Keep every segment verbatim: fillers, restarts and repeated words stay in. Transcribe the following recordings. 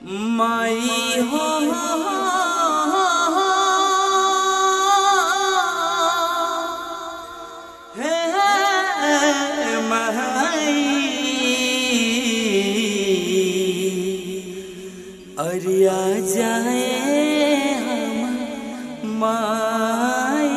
माई हो हे माई अरिया जाए हम माई।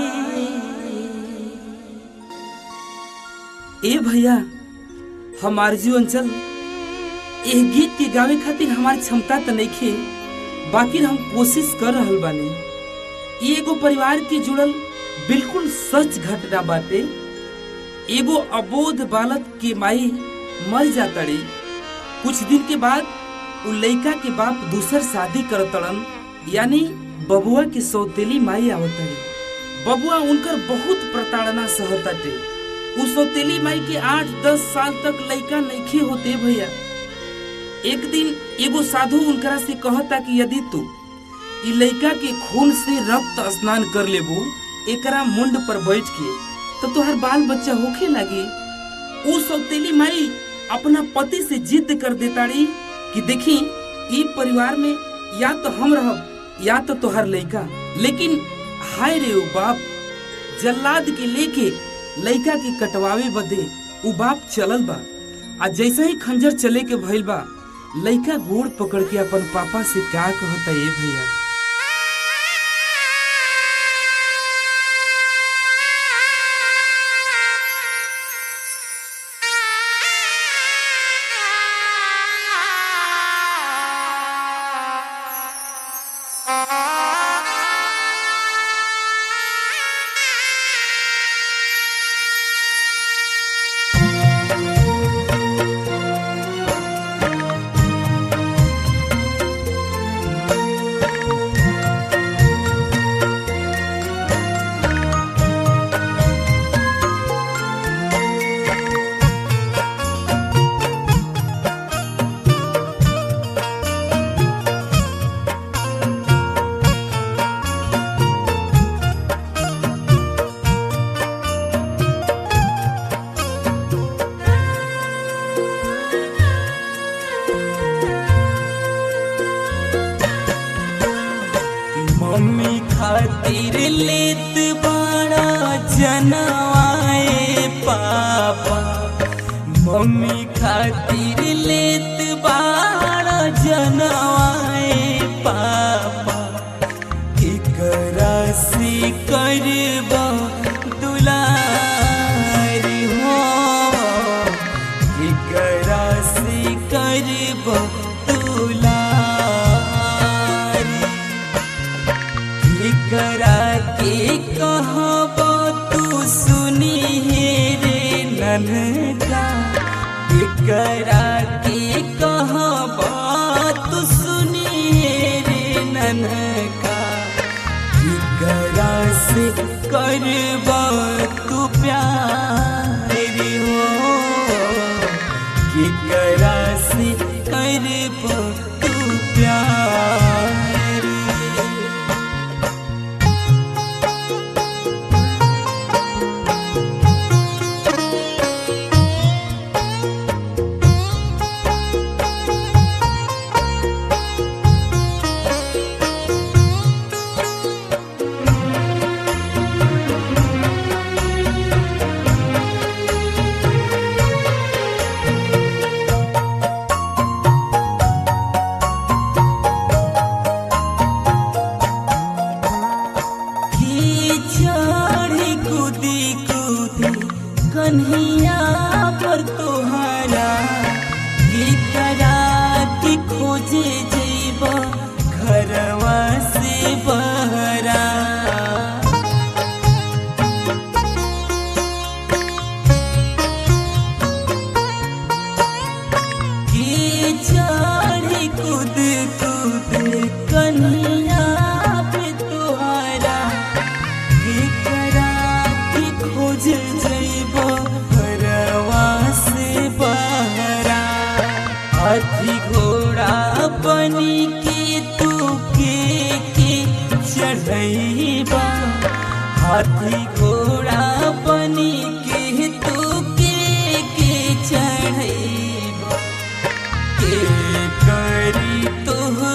ए भैया हमार जीवन चल ए गीत के गावे खातिर हमारी क्षमता तो नहीं खे, बाकी हम कोशिश कर रहल बानी। एगो परिवार के जुड़ल बिल्कुल सच घटना बाटे। एगो अबोध बालक के माई मर जातड़ी। कुछ दिन के बाद उ लइका के बाप दूसर शादी करतड़न, यानी बबुआ के सौतेली माई आवतड़ी। बबुआ उनकर बहुत प्रताड़ना सहताटे। उ सौतेली माई के आठ दस साल तक लइका नइखे होते भैया। एक दिन एगो साधु उनकरा से कहता कि यदि तू इ लइका के खून से रक्त स्नान कर लेबू एकरा मुंड पर बैठ के तो तोहर बाल बच्चा होखे लागी। उ सौतेली माई अपना पति से जिद कर देताड़ी कि देखी इ परिवार में या तो हम रहब या तो तोहर लइका। लेकिन हाय रे उ बाप, जल्लाद के लेके लइका के कटवावे बदे उ बाप चलल बा। आ जैसे ही खंजर चले के भइल बा, लइका गोड़ पकड़ के अपन पापा से का कहता ए भैया। मम्मी खातिर लेत बाड़ा जनवाए पापा, मम्मी खातिर लेत बाड़ा जनवाए पापा। एकरा से करबा दुलारी हो, एकरा से करबा करा के कहबो तू सुनी हे रे ननका। करा के कहबो तू सुनी हे रे ननका। करा से करबो तू प्यार हो, करा से करबो तू प्यार। कन्हैया पर तोहरा करा के खोजे जइबा घरवा से बहरा। के चढ़ी कूद कूद कन्हैया पे तोहरा करा के खोजे जइबा घरवा से बहरा। हाथी घोड़ा बनी के तू के के चढ़ैबा, हाथी घोड़ा बनी के तू के के चढ़ैबा। के करी तो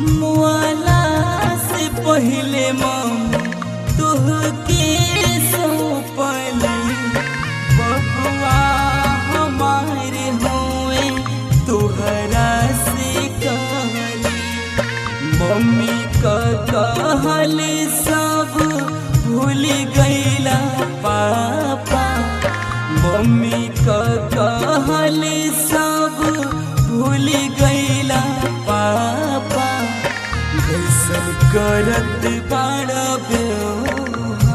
मुआला से पहले मम्मी तुहके सौंपली बबुआ हमारे होए तुहरा से कहली मम्मी का कहल सब भूल गईला पापा मम्मी का कहल सब भूल गईला पापा कैसन करत बाड़ा व्यवहार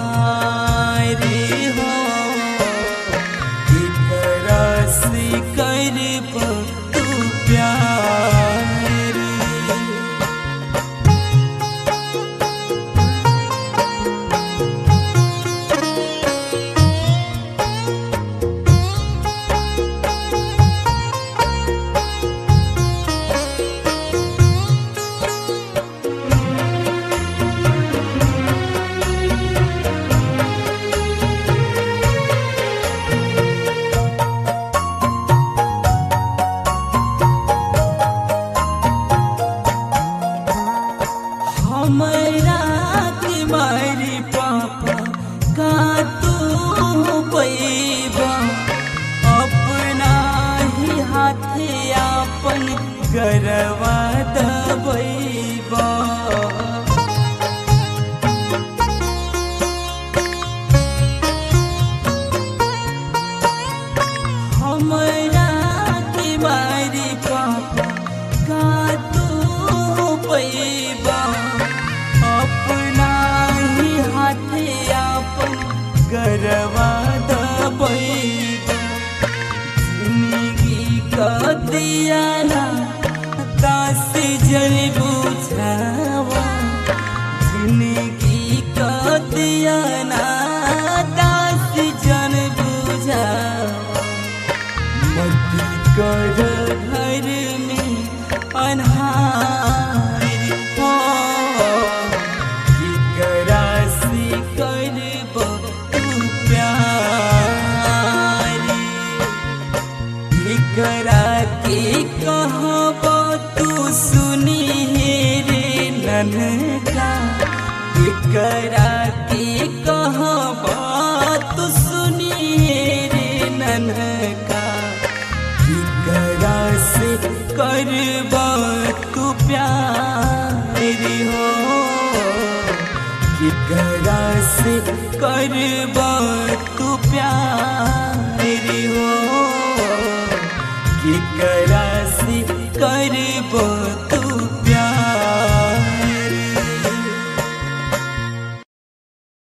हो एकरा से करब तू प्यार। हमरा के मारी पापा का तू पैबा अपना ही हाथे आपन गरवा दबैबा हमरा के मारी पापा का तू पैबा अपना ही हाथे आपन गरवा दबैबा जिंदगी का दियाना दास जल बुझावा जिंदगी का दियाना दास जल बुझावा मत कर घर में अन्हार हो एकरा से करब तू प्यार एकरा के कहब तू सुनी रे ननका एकरा के कहब तू सुनी रे ननका एकरा से करब तू प्यार हो एकरा से करब तू प्यार हो एकरा से करब